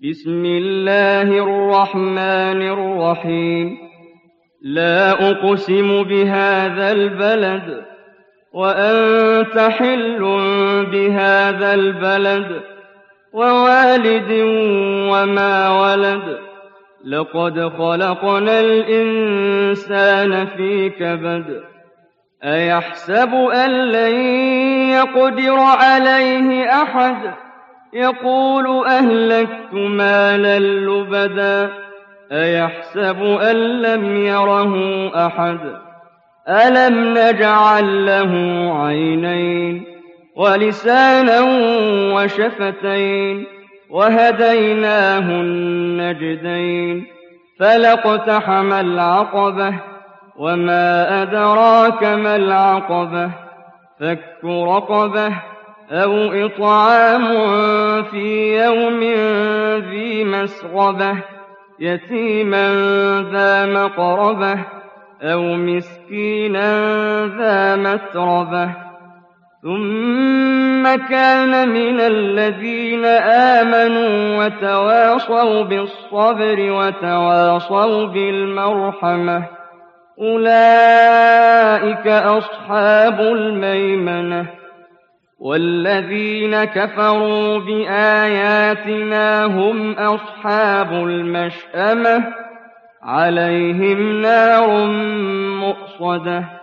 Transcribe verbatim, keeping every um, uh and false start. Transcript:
بسم الله الرحمن الرحيم لا أقسم بهذا البلد وأنت حل بهذا البلد ووالد وما ولد لقد خلقنا الإنسان في كبد أيحسب أن لن يقدر عليه أحد يقول أهلكت مالا لبدا أيحسب أن لم يره أحد ألم نجعل له عينين ولسانا وشفتين وهديناه النجدين فلاقتحم العقبة وما أدراك ما العقبة فك رقبة أو إطعام في يوم ذي مسغبة يتيما ذا مقربة أو مسكينا ذا متربة ثم كان من الذين آمنوا وتواصوا بالصبر وتواصوا بالمرحمة أولئك أصحاب الميمنة والذين كفروا بآياتنا هم أصحاب المشأمة عليهم نار مؤصدة